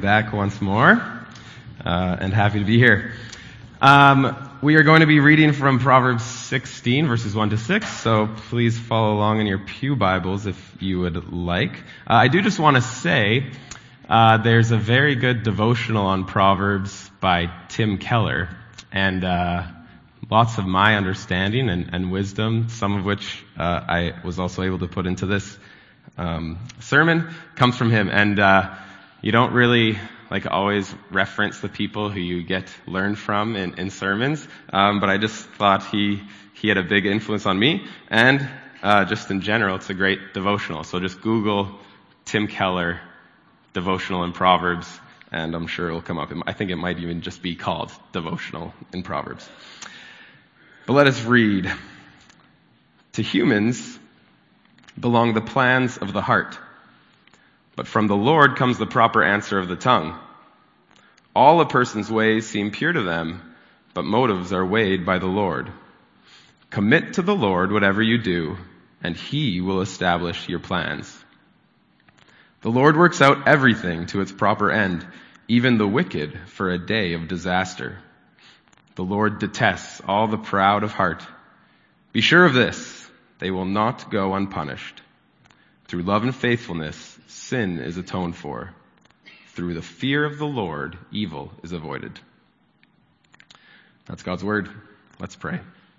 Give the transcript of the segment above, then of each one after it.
back once more, and happy to be here. We are going to be reading from Proverbs 16, verses 1 to 6, so please follow along in your pew Bibles if you would like. I do just want to say, there's a very good devotional on Proverbs by Tim Keller, and lots of my understanding and wisdom, some of which I was also able to put into this sermon, comes from him. And you don't really always reference the people who you learn from in sermons, but I just thought he had a big influence on me, and just in general, it's a great devotional. So just Google Tim Keller devotional in Proverbs, and I'm sure it'll come up. I think it might even just be called Devotional in Proverbs. But let us read. To humans belong the plans of the heart, but from the Lord comes the proper answer of the tongue. All a person's ways seem pure to them, but motives are weighed by the Lord. Commit to the Lord whatever you do, and He will establish your plans. The Lord works out everything to its proper end, even the wicked for a day of disaster. The Lord detests all the proud of heart. Be sure of this, they will not go unpunished. Through love and faithfulness, sin is atoned for. Through the fear of the Lord, evil is avoided. That's God's word. Let's pray.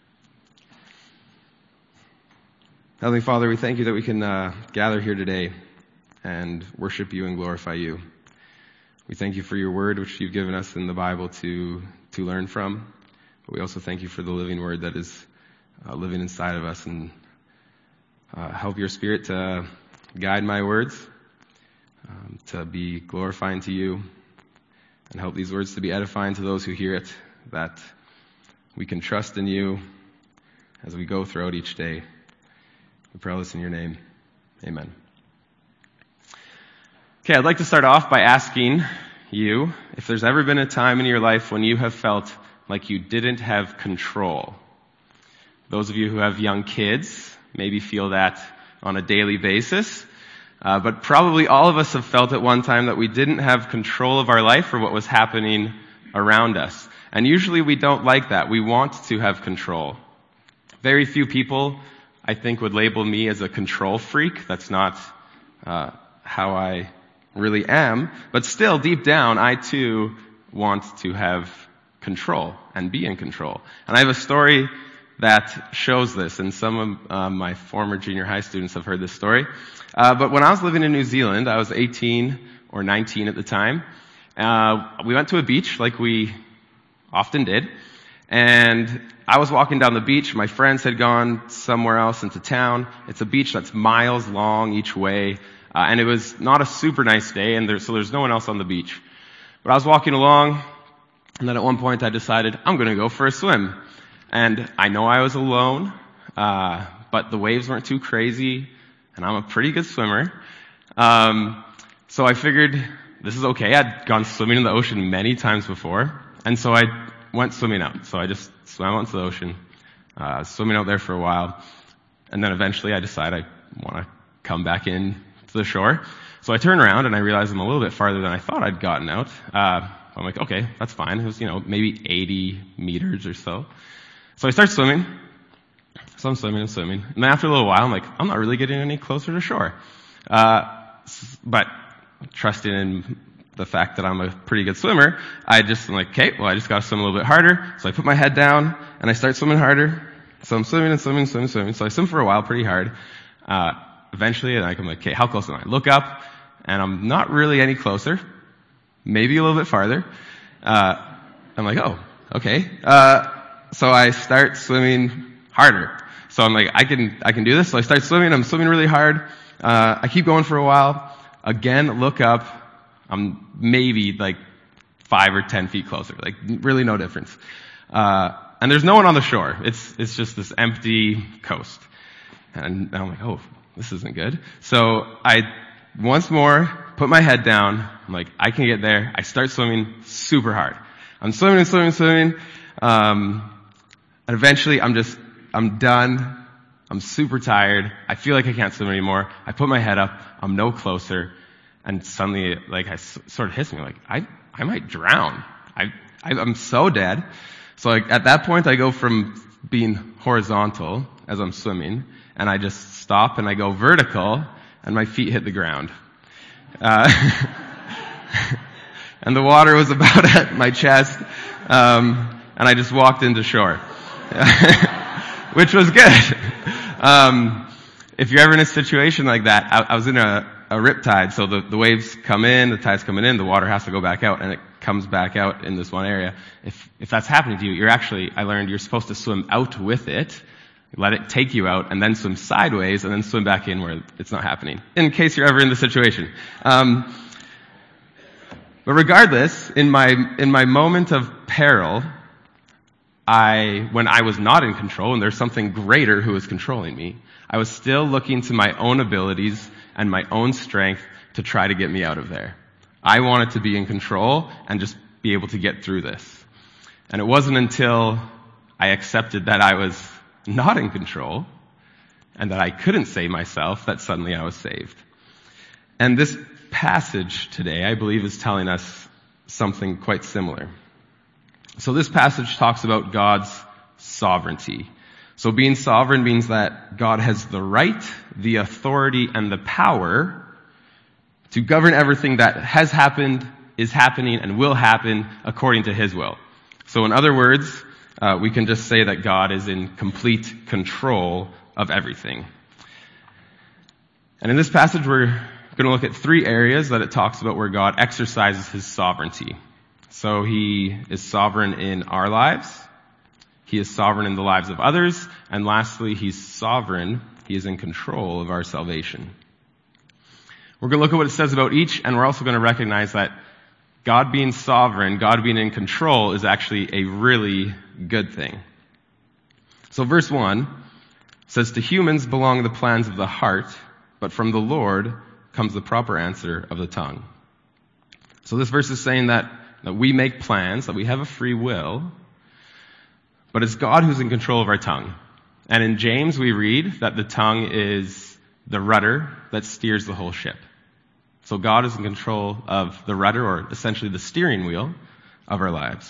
Heavenly Father, we thank you that we can gather here today and worship you and glorify you. We thank you for your word, which you've given us in the Bible to learn from. But we also thank you for the living word that is living inside of us, and help your Spirit to guide my words, to be glorifying to you, and help these words to be edifying to those who hear it, that we can trust in you as we go throughout each day. We pray this in your name. Amen. Okay, I'd like to start off by asking you if there's ever been a time in your life when you have felt like you didn't have control. Those of you who have young kids maybe feel that on a daily basis, but probably all of us have felt at one time that we didn't have control of our life or what was happening around us. And usually we don't like that. We want to have control. Very few people, I think, would label me as a control freak. That's not how I really am. But still, deep down, I too want to have control and be in control. And I have a story that shows this, and some of my former junior high students have heard this story. But when I was living in New Zealand, I was 18 or 19 at the time. We went to a beach like we often did, and I was walking down the beach. My friends had gone somewhere else into town. It's a beach that's miles long each way, and it was not a super nice day, and so there's no one else on the beach. But I was walking along, and then at one point I decided I'm going to go for a swim. And I know I was alone, but the waves weren't too crazy, and I'm a pretty good swimmer. So I figured this is okay. I'd gone swimming in the ocean many times before, and so I went swimming out. So I just swam out into the ocean, swimming out there for a while, and then eventually I decided I want to come back in to the shore. So I turn around and I realize I'm a little bit farther than I thought I'd gotten out. I'm like, okay, that's fine. It was, maybe 80 meters or so. So I start swimming. So I'm swimming. And then after a little while, I'm like, I'm not really getting any closer to shore. But trusting in the fact that I'm a pretty good swimmer, I'm like, okay, well, I just gotta swim a little bit harder. So I put my head down and I start swimming harder. So I'm swimming. So I swim for a while pretty hard. Eventually, I'm like, okay, how close am I? I look up, and I'm not really any closer. Maybe a little bit farther. I'm like, oh, okay. So I start swimming harder. So I'm like, I can do this. So I start swimming. I'm swimming really hard. I keep going for a while. Again, look up. I'm maybe 5 or 10 feet closer. Really no difference. And there's no one on the shore. It's just this empty coast. And I'm like, oh, this isn't good. So I once more put my head down. I'm like, I can get there. I start swimming super hard. I'm swimming. And eventually I'm done. I'm super tired. I feel like I can't swim anymore. I put my head up. I'm no closer. And suddenly, like, sort of hits me, like, I might drown. I'm so dead. So like, at that point, I go from being horizontal as I'm swimming, and I just stop and I go vertical, and my feet hit the ground. And the water was about at my chest, and I just walked into shore. Which was good. If you're ever in a situation like that, I was in a rip tide, so the waves come in, the tide's coming in, the water has to go back out, and it comes back out in this one area. If that's happening to you, I learned you're supposed to swim out with it, let it take you out, and then swim sideways, and then swim back in where it's not happening, in case you're ever in the situation. But regardless, in my moment of peril, when I was not in control, and there's something greater who was controlling me, I was still looking to my own abilities and my own strength to try to get me out of there. I wanted to be in control and just be able to get through this. And it wasn't until I accepted that I was not in control and that I couldn't save myself that suddenly I was saved. And this passage today, I believe, is telling us something quite similar. So this passage talks about God's sovereignty. So being sovereign means that God has the right, the authority, and the power to govern everything that has happened, is happening, and will happen according to His will. So in other words, we can just say that God is in complete control of everything. And in this passage, we're going to look at 3 areas that it talks about where God exercises His sovereignty. So He is sovereign in our lives. He is sovereign in the lives of others. And lastly, He's sovereign. He is in control of our salvation. We're going to look at what it says about each, and we're also going to recognize that God being sovereign, God being in control, is actually a really good thing. So verse 1 says, "To humans belong the plans of the heart, but from the Lord comes the proper answer of the tongue." So this verse is saying that we make plans, that we have a free will, but it's God who's in control of our tongue. And in James we read that the tongue is the rudder that steers the whole ship. So God is in control of the rudder, or essentially the steering wheel of our lives.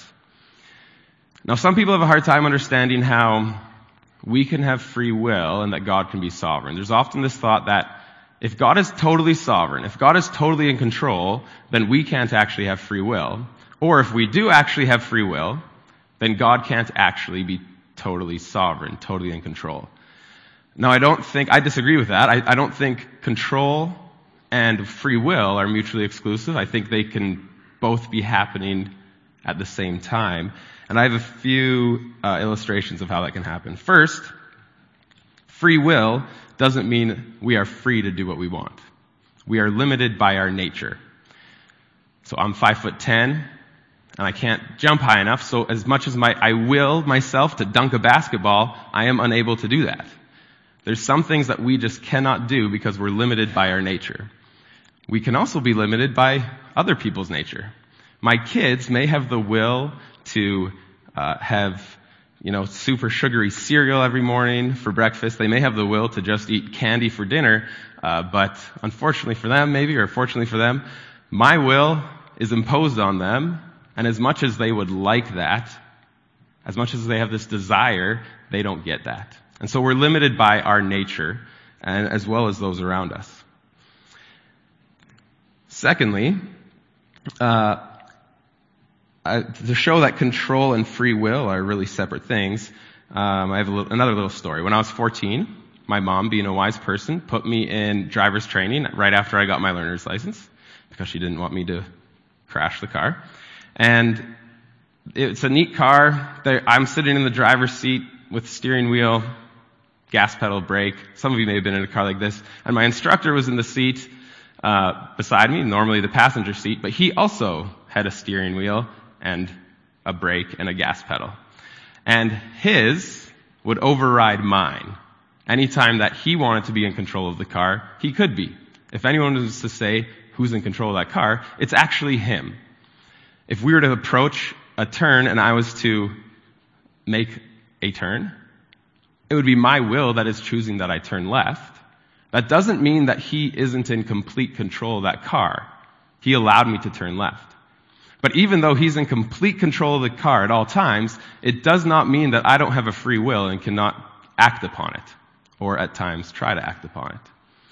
Now some people have a hard time understanding how we can have free will and that God can be sovereign. There's often this thought that if God is totally sovereign, if God is totally in control, then we can't actually have free will. Or if we do actually have free will, then God can't actually be totally sovereign, totally in control. Now I disagree with that. I don't think control and free will are mutually exclusive. I think they can both be happening at the same time. And I have a few illustrations of how that can happen. First, free will doesn't mean we are free to do what we want. We are limited by our nature. So I'm 5'10", and I can't jump high enough, so as much as I will myself to dunk a basketball, I am unable to do that. There's some things that we just cannot do because we're limited by our nature. We can also be limited by other people's nature. My kids may have the will to have super sugary cereal every morning for breakfast. They may have the will to just eat candy for dinner, but unfortunately for them, maybe, or fortunately for them, my will is imposed on them, and as much as they would like that, as much as they have this desire, they don't get that. And so we're limited by our nature, and as well as those around us. Secondly, to show that control and free will are really separate things, I have another little story. When I was 14, my mom, being a wise person, put me in driver's training right after I got my learner's license because she didn't want me to crash the car. And it's a neat car. I'm sitting in the driver's seat with steering wheel, gas pedal, brake. Some of you may have been in a car like this. And my instructor was in the seat beside me, normally the passenger seat, but he also had a steering wheel and a brake and a gas pedal. And his would override mine. Anytime that he wanted to be in control of the car, he could be. If anyone was to say who's in control of that car, it's actually him. If we were to approach a turn and I was to make a turn, it would be my will that is choosing that I turn left. that doesn't mean that he isn't in complete control of that car. He allowed me to turn left. But even though he's in complete control of the car at all times, it does not mean that I don't have a free will and cannot act upon it, or at times try to act upon it.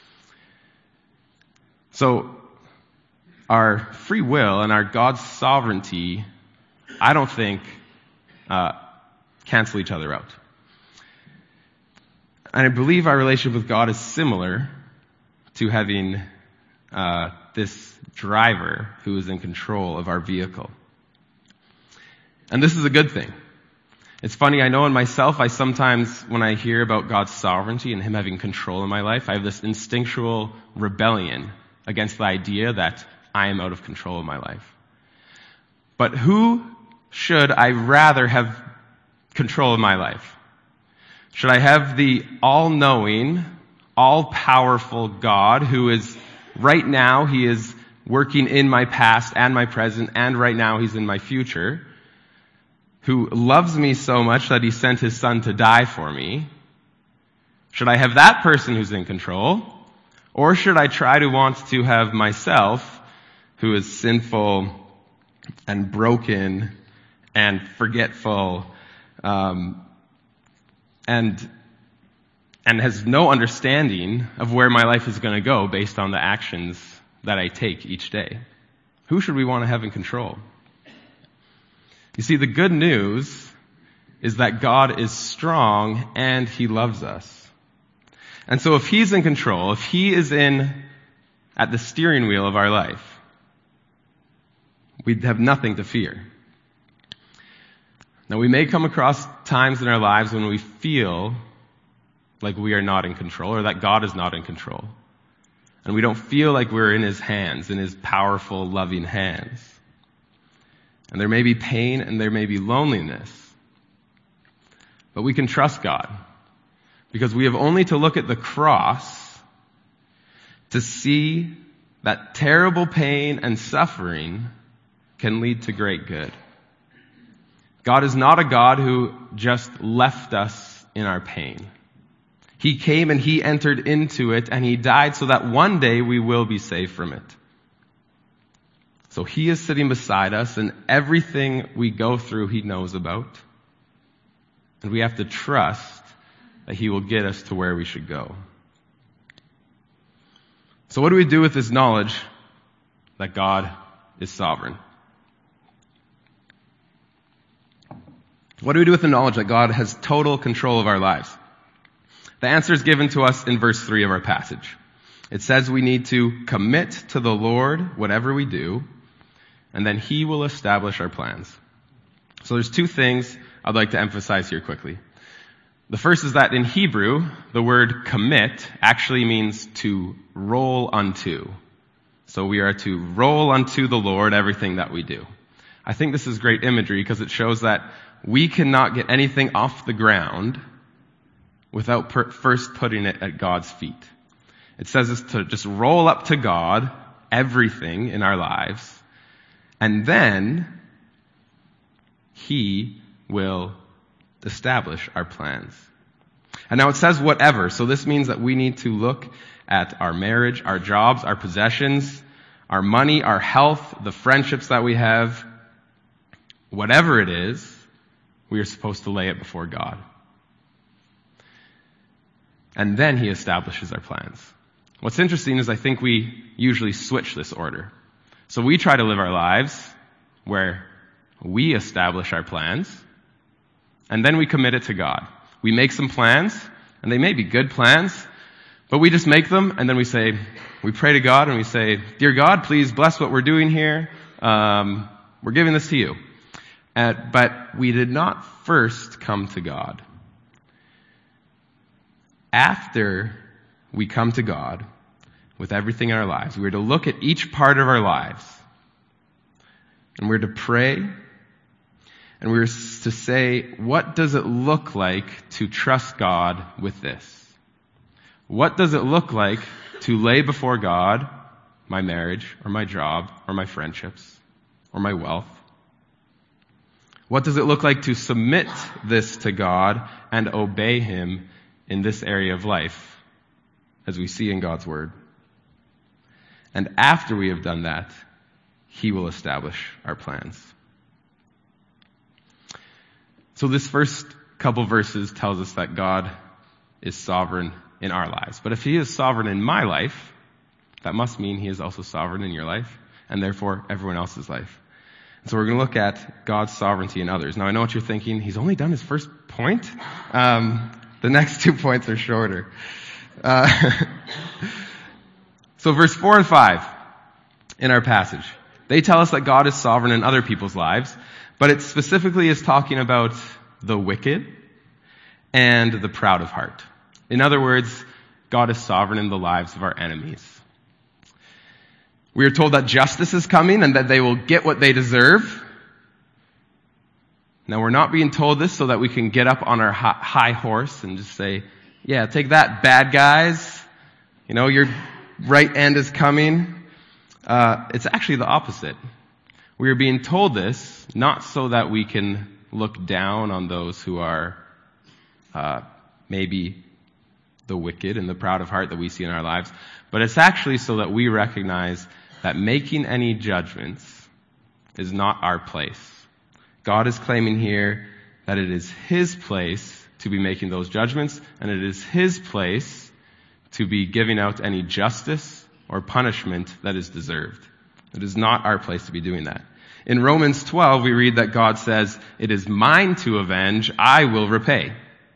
So, our free will and our God's sovereignty, I don't think, cancel each other out. And I believe our relationship with God is similar to having this driver who is in control of our vehicle. And this is a good thing. It's funny, I know in myself, I sometimes, when I hear about God's sovereignty and Him having control in my life, I have this instinctual rebellion against the idea that I am out of control of my life. But who should I rather have control of my life? Should I have the all-knowing, all-powerful God who is, right now, He is working in my past and my present, and right now He's in my future, who loves me so much that He sent His Son to die for me? Should I have that person who's in control? Or should I try to want to have myself, who is sinful and broken and forgetful, and has no understanding of where my life is going to go based on the actions that I take each day? Who should we want to have in control? You see, the good news is that God is strong and He loves us. And so if He's in control, if He is at the steering wheel of our life, we'd have nothing to fear. Now, we may come across times in our lives when we feel like we are not in control, or that God is not in control. And we don't feel like we're in His hands, in His powerful, loving hands. And there may be pain and there may be loneliness. But we can trust God, because we have only to look at the cross to see that terrible pain and suffering can lead to great good. God is not a God who just left us in our pain. He came and He entered into it, and He died so that one day we will be saved from it. So He is sitting beside us, and everything we go through He knows about. And we have to trust that He will get us to where we should go. So what do we do with this knowledge that God is sovereign? What do we do with the knowledge that God has total control of our lives? The answer is given to us in verse 3 of our passage. It says we need to commit to the Lord whatever we do, and then He will establish our plans. So there's two things I'd like to emphasize here quickly. The first is that in Hebrew, the word commit actually means to roll unto. So we are to roll unto the Lord everything that we do. I think this is great imagery because it shows that we cannot get anything off the ground without first putting it at God's feet. It says us to just roll up to God everything in our lives, and then He will establish our plans. And now it says whatever, so this means that we need to look at our marriage, our jobs, our possessions, our money, our health, the friendships that we have. Whatever it is, we are supposed to lay it before God. And then He establishes our plans. What's interesting is I think we usually switch this order. So we try to live our lives where we establish our plans, and then we commit it to God. We make some plans, and they may be good plans, but we just make them, and then we pray to God, and we say, Dear God, please bless what we're doing here. We're giving this to You. But we did not first come to God. After we come to God with everything in our lives, we're to look at each part of our lives, and we're to pray, and we're to say, what does it look like to trust God with this? What does it look like to lay before God my marriage, or my job, or my friendships, or my wealth? What does it look like to submit this to God and obey Him in this area of life? as we see in God's Word. And after we have done that, He will establish our plans. So this first couple verses tells us that God is sovereign in our lives. But if He is sovereign in my life, that must mean He is also sovereign in your life, and therefore everyone else's life. And so we're going to look at God's sovereignty in others. Now I know what you're thinking. He's only done his first point. The next 2 points are shorter. So verse 4 and 5 in our passage, they tell us that God is sovereign in other people's lives, but it specifically is talking about the wicked and the proud of heart. In other words, God is sovereign in the lives of our enemies. We are told that justice is coming and that they will get what they deserve. Now we're not being told this so that we can get up on our high horse and just say, yeah, take that, bad guys. You know, your right end is coming. It's actually the opposite. We are being told this not so that we can look down on those who are maybe the wicked and the proud of heart that we see in our lives, but it's actually so that we recognize that making any judgments is not our place. God is claiming here that it is His place to be making those judgments, and it is His place to be giving out any justice or punishment that is deserved. It is not our place to be doing that. In Romans 12, we read that God says, "It is mine to avenge, I will repay."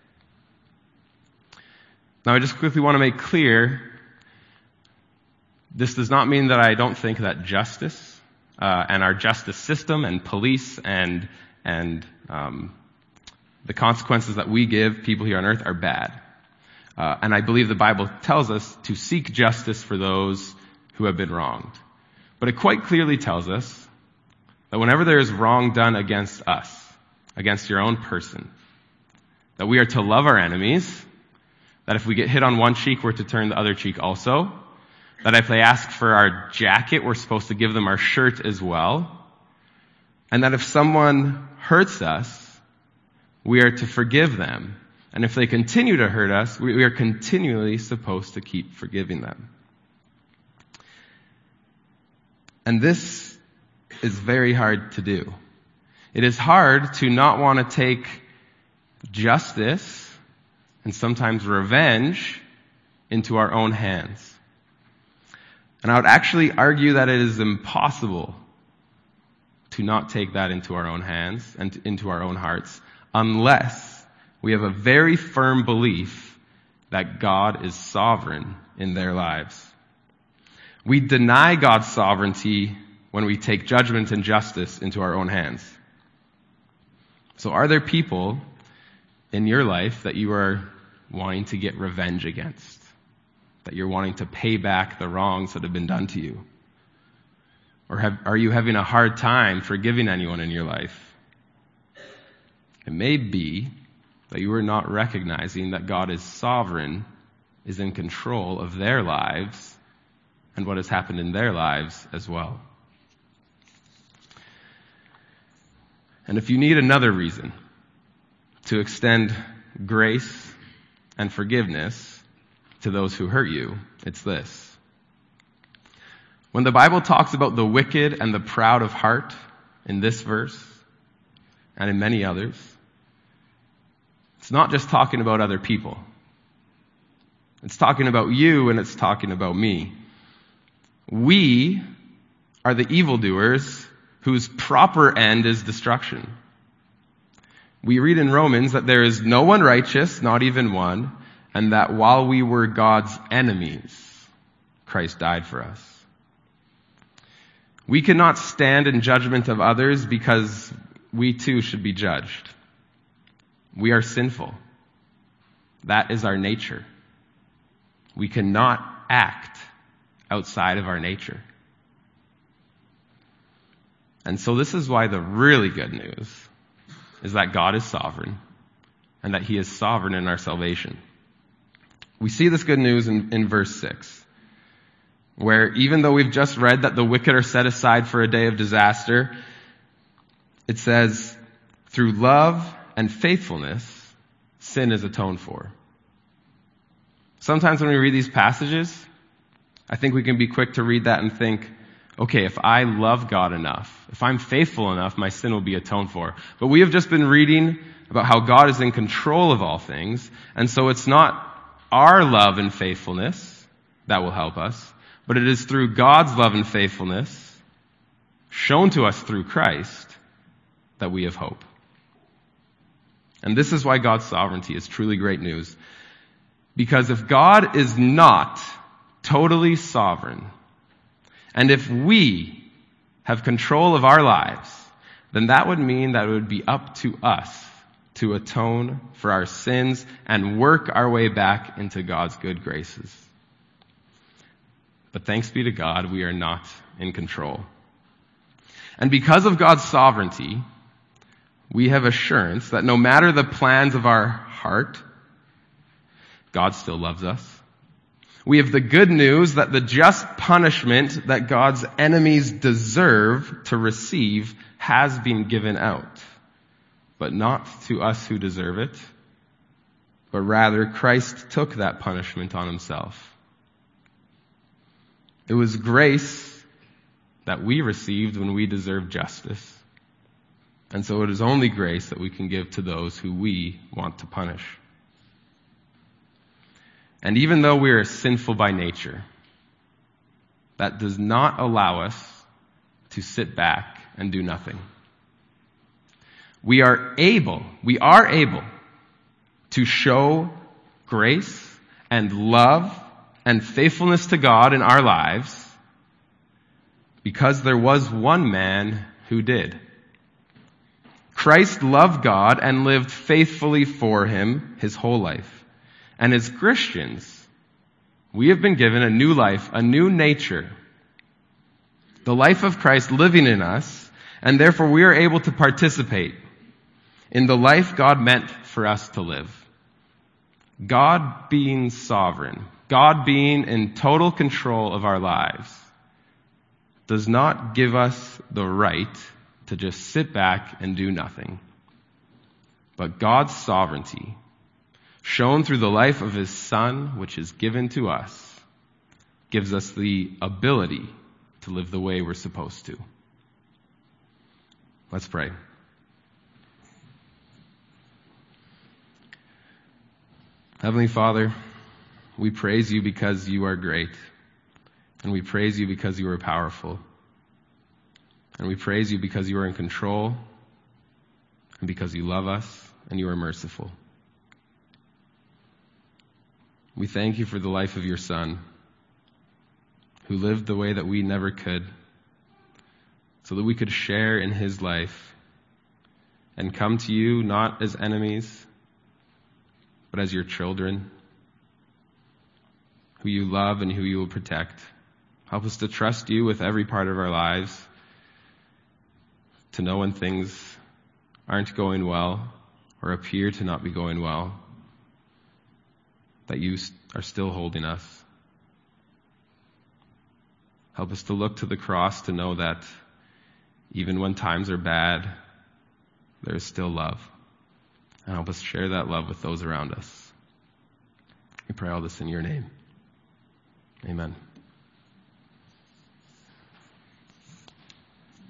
Now I just quickly want to make clear, this does not mean that I don't think that justice and our justice system and police and the consequences that we give people here on earth are bad. And I believe the Bible tells us to seek justice for those who have been wronged. But it quite clearly tells us that whenever there is wrong done against us, against your own person, that we are to love our enemies, that if we get hit on one cheek, we're to turn the other cheek also, that if they ask for our jacket, we're supposed to give them our shirt as well, and that if someone hurts us, we are to forgive them. And if they continue to hurt us, we are continually supposed to keep forgiving them. And this is very hard to do. It is hard to not want to take justice and sometimes revenge into our own hands. And I would actually argue that it is impossible to not take that into our own hands and into our own hearts unless we have a very firm belief that God is sovereign in their lives. We deny God's sovereignty when we take judgment and justice into our own hands. So are there people in your life that you are wanting to get revenge against? That you're wanting to pay back the wrongs that have been done to you? Or are you having a hard time forgiving anyone in your life? It may be that you are not recognizing that God is sovereign, is in control of their lives, and what has happened in their lives as well. And if you need another reason to extend grace and forgiveness to those who hurt you, it's this. When the Bible talks about the wicked and the proud of heart in this verse, and in many others, it's not just talking about other people. It's talking about you and it's talking about me. We are the evildoers whose proper end is destruction. We read in Romans that there is no one righteous, not even one, and that while we were God's enemies, Christ died for us. We cannot stand in judgment of others because we too should be judged. We are sinful. That is our nature. We cannot act outside of our nature. And so this is why the really good news is that God is sovereign and that He is sovereign in our salvation. We see this good news in verse 6, where even though we've just read that the wicked are set aside for a day of disaster, it says, through love and faithfulness, sin is atoned for. Sometimes when we read these passages, I think we can be quick to read that and think, okay, if I love God enough, if I'm faithful enough, my sin will be atoned for. But we have just been reading about how God is in control of all things, and so it's not our love and faithfulness that will help us, but it is through God's love and faithfulness shown to us through Christ that we have hope. And this is why God's sovereignty is truly great news. Because if God is not totally sovereign, and if we have control of our lives, then that would mean that it would be up to us to atone for our sins and work our way back into God's good graces. But thanks be to God, we are not in control. And because of God's sovereignty, we have assurance that no matter the plans of our heart, God still loves us. We have the good news that the just punishment that God's enemies deserve to receive has been given out. But not to us who deserve it, but rather Christ took that punishment on himself. It was grace that we received when we deserved justice. And so it is only grace that we can give to those who we want to punish. And even though we are sinful by nature, that does not allow us to sit back and do nothing. We are able to show grace and love and faithfulness to God in our lives because there was one man who did. Christ loved God and lived faithfully for him his whole life. And as Christians, we have been given a new life, a new nature, the life of Christ living in us, and therefore we are able to participate in the life God meant for us to live. God being sovereign, God being in total control of our lives, does not give us the right to just sit back and do nothing. But God's sovereignty, shown through the life of his Son, which is given to us, gives us the ability to live the way we're supposed to. Let's pray. Heavenly Father, we praise you because you are great, and we praise you because you are powerful, and we praise you because you are in control, and because you love us, and you are merciful. We thank you for the life of your Son, who lived the way that we never could, so that we could share in his life and come to you not as enemies, but as your children, who you love and who you will protect. Help us to trust you with every part of our lives, to know when things aren't going well or appear to not be going well, that you are still holding us. Help us to look to the cross to know that even when times are bad, there is still love. And help us share that love with those around us. We pray all this in your name. Amen.